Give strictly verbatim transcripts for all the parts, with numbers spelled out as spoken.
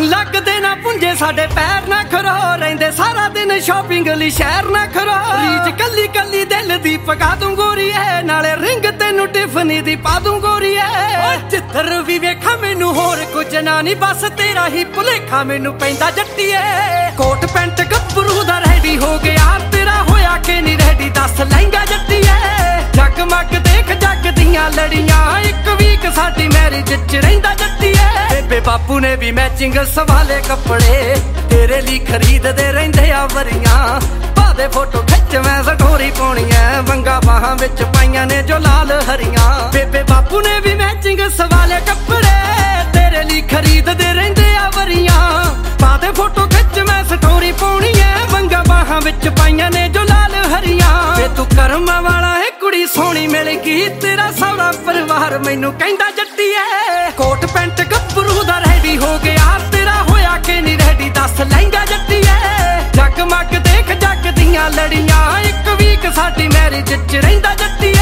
ਲੱਗਦੇ ਨਾ ਪੁੰਜੇ ਸਾਡੇ ਪੈਰ ਨਾ ਖਰੋ ਰਹਿੰਦੇ ਸਾਰਾ ਦਿਨ ਸ਼ਾਪਿੰਗ ਲਈ ਸ਼ਹਿਰ ਨਾ ਖਰੋ ਰੀਜ ਕੱਲੀ ਕੱਲੀ ਦਿਲ ਦੀ ਪਕਾ ਦੂੰ ਗੋਰੀਏ ਨਾਲੇ ਰਿੰਗ ਤੈਨੂੰ ਟਿਫਨੀ ਦੀ ਪਾ ਦੂੰ ਗੋਰੀਏ ਓ ਜਿੱਧਰ ਵੀ ਵੇਖਾਂ ਮੈਨੂੰ ਹੋਰ ਕੁਝ ਨਾ ਨਹੀਂ ਬਸ ਤੇਰਾ ਹੀ ਭੁਲੇਖਾ ਮੈਨੂੰ ਪੈਂਦਾ ਜੱਟੀਏ ਕੋਟ ਪੈਂਟ ਗੱਭਰੂ ਦਾ ਰੈਡੀ ਹੋ ਗਿਆ ਤੇਰਾ ਹੋਇਆ ਕਿ ਨਹੀਂ ਰੈਡੀ ਦੱਸ ਲਹਿੰਗਾ ਜੱਟੀਏ ਜਗਮਗ ਦੇਖ ਜੱਗ ਦੀਆਂ ਲੜੀਆਂ ਇੱਕ ਵੀਕ ਸਾਡੀ ਮੈਰਿਜ ਚ ਰਹਿੰਦਾ ਜੱਟੀਏ ਬੇਬੇ ਬਾਪੂ ਨੇ ਵੀ ਮੈਚਿੰਗ ਸਵਾਲੇ ਕੱਪੜੇ ਤੇਰੇ ਲਈ ਖਰੀਦਦੇ ਰਹਿੰਦੇ ਆ ਵਰੀਆਂ ਪਾਦੇ ਫੋਟੋ ਖਿੱਚ ਮੈਂ ਸਟੋਰੀ ਪਾਉਣੀ ਐ ਵੰਗਾ ਬਾਹਾਂ ਵਿੱਚ ਪਾਈਆਂ ਨੇ ਜੋ ਲਾਲ ਹਰੀਆਂ ਬੇਬੇ ਬਾਪੂ ਨੇ ਵੀ ਮੈਚਿੰਗ ਸਵਾਲੇ ਕੱਪੜੇ ਤੇਰੇ ਲਈ ਖਰੀਦਦੇ ਰਹਿੰਦੇ ਆ ਵਰੀਆਂ ਪਾਦੇ ਫੋਟੋ ਖਿੱਚ ਮੈਂ ਸਟੋਰੀ ਪਾਉਣੀ ਐ ਵੰਗਾ ਬਾਹਾਂ ਵਿੱਚ ਪਾਈਆਂ ਨੇ ਜੋ ਲਾਲ ਹਰੀਆਂ ਵੇ ਤੂੰ ਕਰਮਾਂ ਵਾਲਾ ਏ ਕੁੜੀ ਸੋਹਣੀ ਮਿਲ ਗਈ ਤੇਰਾ ਸਾਰਾ ਪਰਿਵਾਰ ਮੈਨੂੰ ਕਹਿੰਦਾ ਜੱਟੀਏ ਕੋਟ ਪੈਂਟ ਗੱਭਰੂ ਦਾ ਰੈਡੀ ਹੋ ਗਿਆ ਤੇਰਾ ਹੋਇਆ ਕਿ ਨਹੀਂ ਰੈਡੀ ਦੱਸ ਲਹਿੰਗਾ ਜੱਟੀਏ ਜਗਮਗ ਦੇਖ ਜੱਗ ਦੀਆਂ ਲੜੀਆਂ ਇੱਕ ਵੀਕ ਸਾਡੀ ਮੈਰਿਜ ਚ ਰਹਿੰਦਾ ਜੱਟੀਏ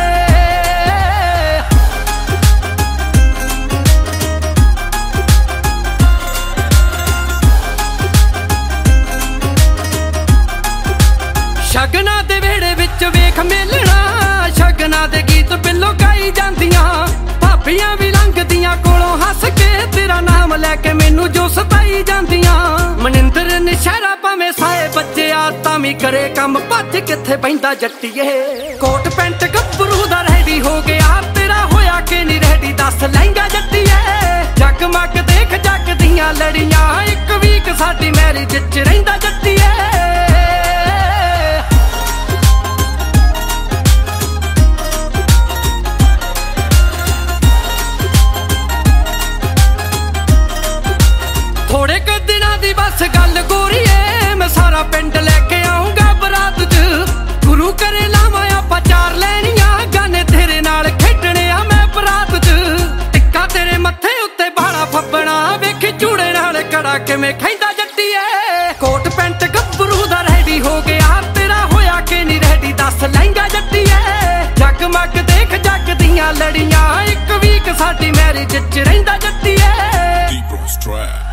ਸ਼ਗਨਾਂ ਦੇ ਵਿਹੜੇ ਵਿੱਚ ਵੇਖ ਮੇਲਣਾ ਸ਼ਗਨਾਂ ਦੇ ਗੀਤ ਬਿੱਲੋ ਗਾਈ ਜਾਂਦੀਆਂ ਭਾਬੀਆਂ ਵੀ ਲੰਘਦੀਆਂ ਕੋਲੋਂ ਹੱਸ ਕੇ ਤੇਰਾ ਨਾਮ ਲੈ ਕੇ ਮੈਨੂੰ ਜੋ ਸਤਾਈ ਜਾਂਦੀਆਂ ਮਨਿੰਦਰ ਨਸ਼ਹਿਰਾ ਭਾਵੇਂ ਸਾਏ ਬੱਜਿਆ ਤਾਂ ਵੀ ਕਰੇ ਕੰਮ ਭੱਜ ਕਿੱਥੇ ਬੈਂਦਾ ਜੱਟੀਏ ਕੋਟ ਪੈਂਟ ਗੱਭਰੂ ਦਾ ਰੈਡੀ ਹੋ ਗਿਆ ਤੇਰਾ ਹੋਇਆ ਕਿ ਨਹੀਂ ਰੈਡੀ ਦੱਸ ਲਹਿੰਗਾ ਜੱਟੀਏ ਜਗਮਗ ਦੇਖ ਜੱਗ ਦੀਆਂ ਲੜੀਆਂ ਇੱਕ ਵੀਕ ਸਾਡੀ ਮੈਰਿਜ ਚ ਰਹਿੰਦਾ ਜੱਟੀਏ ਥੋੜੇ ਕੁ ਦਿਨਾਂ ਦੀ ਬਸ ਗੱਲ ਗੋਰੀਏ ਮੈਂ ਸਾਰਾ ਪਿੰਡ ਲੈ ਕੇ ਆਉਂਗਾ ਬਰਾਤ ਚ ਗੁਰੂ ਕਰੇ ਲਾਵਾਂ ਆਪਾਂ ਚਾਰ ਲੈਣੀਆਂ ਗਾਨੇ ਤੇਰੇ ਨਾਲ ਖੇਡਣੇ ਆ ਮੈਂ ਬਰਾਤ ਚ ਟਿੱਕਾ ਤੇਰੇ ਮੱਥੇ ਉੱਤੇ ਬਾਲਾ ਫੱਬਣਾ ਵੇਖੀ ਚੂੜੇ ਨਾਲ ਕੜਾ ਕਿਵੇਂ ਖੈਂਦਾ ਜੱਟੀਏ ਕੋਟ ਪੈਂਟ ਗੱਭਰੂ ਦਾ ਰੈਡੀ ਹੋ ਗਿਆ ਤੇਰਾ ਹੋਇਆ ਕਿ ਨਹੀਂ ਰੈਡੀ ਦੱਸ ਲਹਿੰਗਾ ਜੱਟੀਏ ਜਗਮਗ ਦੇਖ ਜੱਗ ਦੀਆਂ ਲੜੀਆਂ ਇੱਕ ਵੀਕ ਸਾਡੀ ਮੈਰਿਜ ਚ ਰਹਿੰਦਾ ਜੱਟੀਏ।